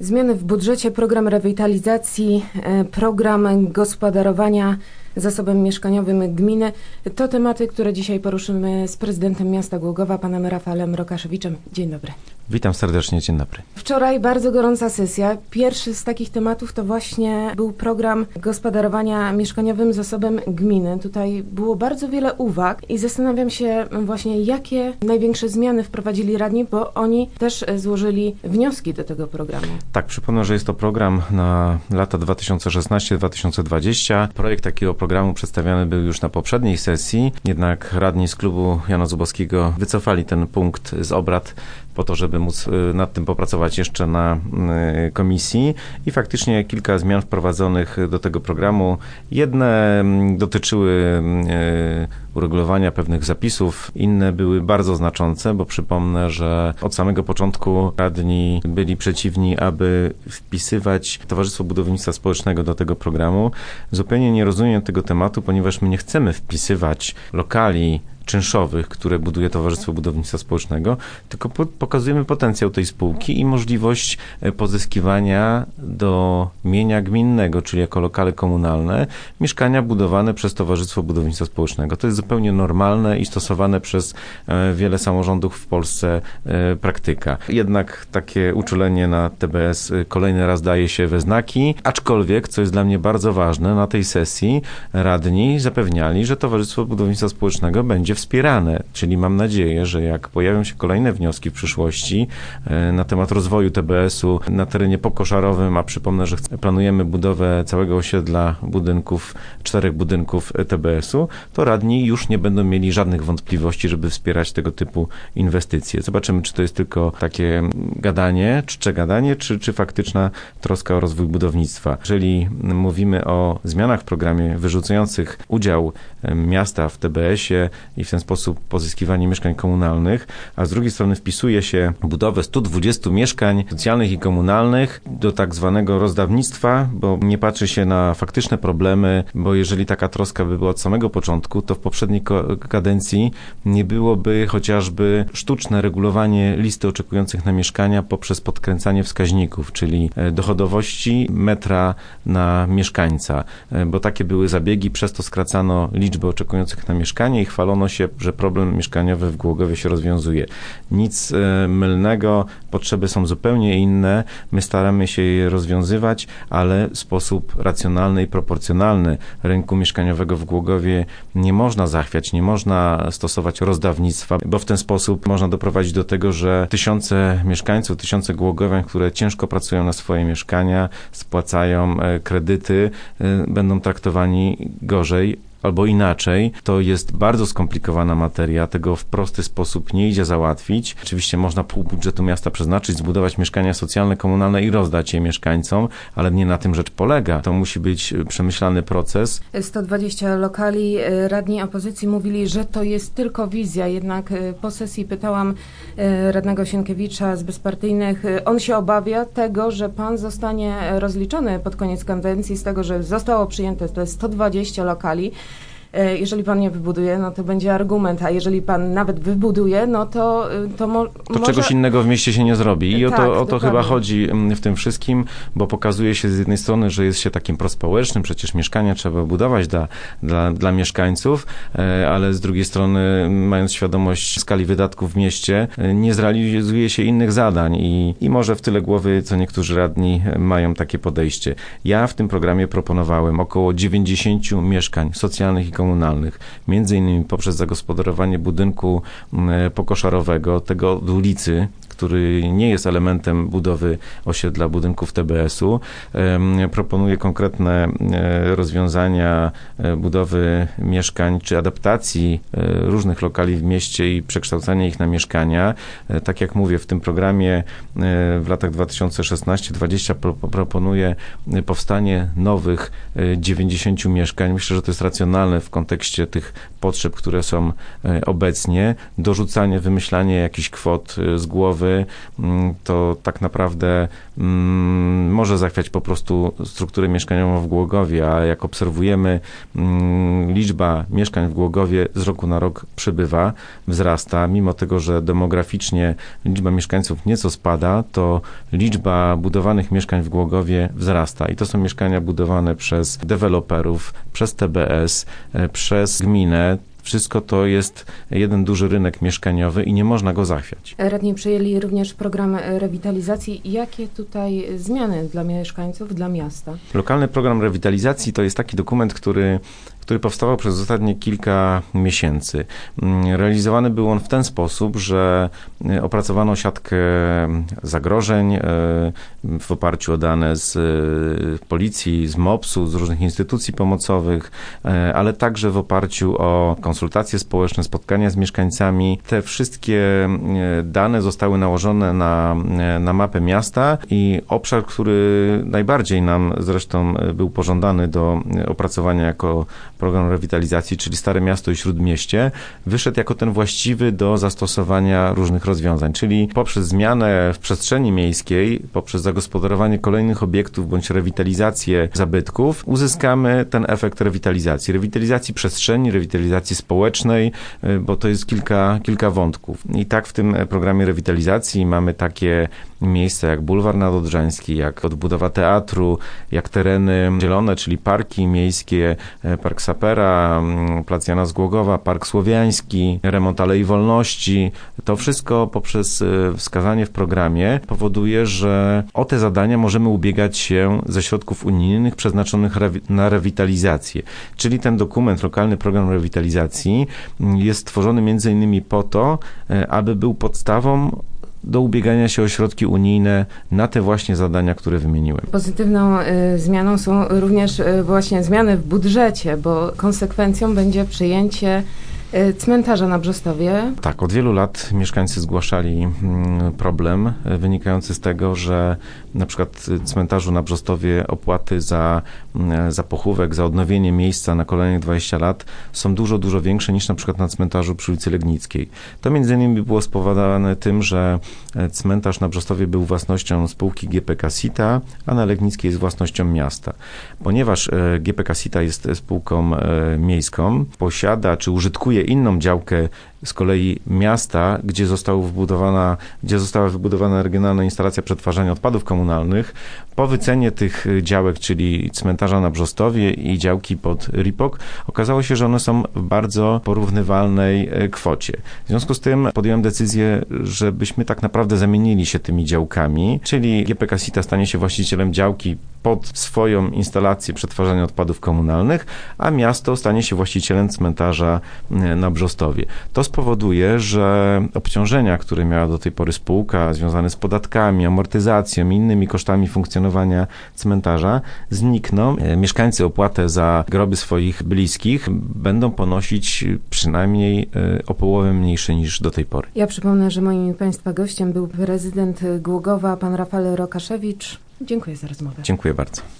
Zmiany w budżecie, program rewitalizacji, program gospodarowania zasobem mieszkaniowym gminy. To tematy, które dzisiaj poruszymy z prezydentem miasta Głogowa, panem Rafałem Rokaszewiczem. Dzień dobry. Witam serdecznie, dzień dobry. Wczoraj bardzo gorąca sesja. Pierwszy z takich tematów to właśnie był program gospodarowania mieszkaniowym zasobem gminy. Tutaj było bardzo wiele uwag i zastanawiam się właśnie, jakie największe zmiany wprowadzili radni, bo oni też złożyli wnioski do tego programu. Tak, przypomnę, że jest to program na lata 2016-2020. Projekt takiego programu przedstawiany był już na poprzedniej sesji, jednak radni z klubu Jana Zubowskiego wycofali ten punkt z obrad po to, żeby móc nad tym popracować jeszcze na komisji i faktycznie kilka zmian wprowadzonych do tego programu. Jedne dotyczyły uregulowania pewnych zapisów, inne były bardzo znaczące, bo przypomnę, że od samego początku radni byli przeciwni, aby wpisywać Towarzystwo Budownictwa Społecznego do tego programu. Zupełnie nie rozumiem tego tematu, ponieważ my nie chcemy wpisywać lokali czynszowych, które buduje Towarzystwo Budownictwa Społecznego, tylko pokazujemy potencjał tej spółki i możliwość pozyskiwania do mienia gminnego, czyli jako lokale komunalne, mieszkania budowane przez Towarzystwo Budownictwa Społecznego. To jest zupełnie normalne i stosowane przez wiele samorządów w Polsce praktyka. Jednak takie uczulenie na TBS kolejny raz daje się we znaki, aczkolwiek, co jest dla mnie bardzo ważne, na tej sesji radni zapewniali, że Towarzystwo Budownictwa Społecznego będzie wspierane, czyli mam nadzieję, że jak pojawią się kolejne wnioski w przyszłości na temat rozwoju TBS-u na terenie pokoszarowym, a przypomnę, że planujemy budowę całego osiedla budynków, 4 budynków TBS-u, to radni już nie będą mieli żadnych wątpliwości, żeby wspierać tego typu inwestycje. Zobaczymy, czy to jest tylko takie gadanie, czcze gadanie, czy faktyczna troska o rozwój budownictwa. Jeżeli mówimy o zmianach w programie wyrzucających udział miasta w TBS-ie i w ten sposób pozyskiwanie mieszkań komunalnych, a z drugiej strony wpisuje się budowę 120 mieszkań socjalnych i komunalnych do tak zwanego rozdawnictwa, bo nie patrzy się na faktyczne problemy, bo jeżeli taka troska by była od samego początku, to w poprzedniej kadencji nie byłoby chociażby sztuczne regulowanie listy oczekujących na mieszkania poprzez podkręcanie wskaźników, czyli dochodowości metra na mieszkańca, bo takie były zabiegi, przez to skracano liczbę oczekujących na mieszkanie i chwalono się, że problem mieszkaniowy w Głogowie się rozwiązuje. Nic mylnego, potrzeby są zupełnie inne, my staramy się je rozwiązywać, ale w sposób racjonalny i proporcjonalny. Rynku mieszkaniowego w Głogowie nie można zachwiać, nie można stosować rozdawnictwa, bo w ten sposób można doprowadzić do tego, że tysiące mieszkańców, tysiące głogowian, które ciężko pracują na swoje mieszkania, spłacają kredyty, będą traktowani gorzej, albo inaczej. To jest bardzo skomplikowana materia, tego w prosty sposób nie idzie załatwić. Oczywiście można pół budżetu miasta przeznaczyć, zbudować mieszkania socjalne, komunalne i rozdać je mieszkańcom, ale nie na tym rzecz polega. To musi być przemyślany proces. 120 lokali, radni opozycji mówili, że to jest tylko wizja, jednak po sesji pytałam radnego Sienkiewicza z bezpartyjnych, on się obawia tego, że pan zostanie rozliczony pod koniec kadencji z tego, że zostało przyjęte, to jest 120 lokali. Jeżeli pan nie wybuduje, no to będzie argument, a jeżeli pan nawet wybuduje, no to może... czegoś innego w mieście się nie zrobi. I tak, o to chyba chodzi w tym wszystkim, bo pokazuje się z jednej strony, że jest się takim prospołecznym, przecież mieszkania trzeba budować dla mieszkańców, ale z drugiej strony, mając świadomość skali wydatków w mieście, nie zrealizuje się innych zadań i może w tyle głowy, co niektórzy radni mają takie podejście. Ja w tym programie proponowałem około 90 mieszkań socjalnych i komunalnych, między innymi poprzez zagospodarowanie budynku pokoszarowego, tego od ulicy, który nie jest elementem budowy osiedla budynków TBS-u. Proponuje konkretne rozwiązania budowy mieszkań czy adaptacji różnych lokali w mieście i przekształcania ich na mieszkania. Tak jak mówię, w tym programie w latach 2016-2020 proponuje powstanie nowych 90 mieszkań. Myślę, że to jest racjonalne w kontekście tych potrzeb, które są obecnie. Dorzucanie, wymyślanie jakichś kwot z głowy mieszkaniowy, to tak naprawdę może zachwiać po prostu strukturę mieszkaniową w Głogowie, a jak obserwujemy, liczba mieszkań w Głogowie z roku na rok przybywa, wzrasta, mimo tego, że demograficznie liczba mieszkańców nieco spada, to liczba budowanych mieszkań w Głogowie wzrasta i to są mieszkania budowane przez deweloperów, przez TBS, przez gminę. Wszystko to jest jeden duży rynek mieszkaniowy i nie można go zachwiać. Radni przyjęli również program rewitalizacji. Jakie tutaj zmiany dla mieszkańców, dla miasta? Lokalny program rewitalizacji to jest taki dokument, który powstawał przez ostatnie kilka miesięcy. Realizowany był on w ten sposób, że opracowano siatkę zagrożeń w oparciu o dane z policji, z MOPS-u, z różnych instytucji pomocowych, ale także w oparciu o konsultacje społeczne, spotkania z mieszkańcami. Te wszystkie dane zostały nałożone na mapę miasta i obszar, który najbardziej nam zresztą był pożądany do opracowania jako program rewitalizacji, czyli Stare Miasto i Śródmieście, wyszedł jako ten właściwy do zastosowania różnych rozwiązań, czyli poprzez zmianę w przestrzeni miejskiej, poprzez zagospodarowanie kolejnych obiektów bądź rewitalizację zabytków, uzyskamy ten efekt rewitalizacji przestrzeni, rewitalizacji społecznej, bo to jest kilka wątków. I tak w tym programie rewitalizacji mamy takie miejsca jak Bulwar Nadodrzański, jak odbudowa teatru, jak tereny zielone, czyli parki miejskie, Park Sapera, Plac Jana z Głogowa, Park Słowiański, remont Alei Wolności. To wszystko poprzez wskazanie w programie powoduje, że o te zadania możemy ubiegać się ze środków unijnych przeznaczonych na rewitalizację. Czyli ten dokument, lokalny program rewitalizacji jest stworzony między innymi po to, aby był podstawą do ubiegania się o środki unijne na te właśnie zadania, które wymieniłem. Pozytywną zmianą są również właśnie zmiany w budżecie, bo konsekwencją będzie przyjęcie cmentarza na Brzostowie. Tak, od wielu lat mieszkańcy zgłaszali problem wynikający z tego, że na przykład w cmentarzu na Brzostowie opłaty za pochówek, za odnowienie miejsca na kolejnych 20 lat są dużo większe niż na przykład na cmentarzu przy ulicy Legnickiej. To między innymi było spowodowane tym, że cmentarz na Brzostowie był własnością spółki GPK Sita, a na Legnickiej jest własnością miasta. Ponieważ GPK Sita jest spółką miejską, posiada czy użytkuje inną działkę z kolei miasta, gdzie została wybudowana regionalna instalacja przetwarzania odpadów komunalnych. Po wycenie tych działek, czyli cmentarza na Brzostowie i działki pod Ripok, okazało się, że one są w bardzo porównywalnej kwocie. W związku z tym podjąłem decyzję, żebyśmy tak naprawdę zamienili się tymi działkami, czyli GPK Sita stanie się właścicielem działki pod swoją instalację przetwarzania odpadów komunalnych, a miasto stanie się właścicielem cmentarza na Brzostowie. To spowoduje, że obciążenia, które miała do tej pory spółka, związane z podatkami, amortyzacją i innymi kosztami funkcjonowania cmentarza, znikną. Mieszkańcy opłatę za groby swoich bliskich będą ponosić przynajmniej o połowę mniejsze niż do tej pory. Ja przypomnę, że moim Państwa gościem był prezydent Głogowa, pan Rafał Rokaszewicz. Dziękuję za rozmowę. Dziękuję bardzo.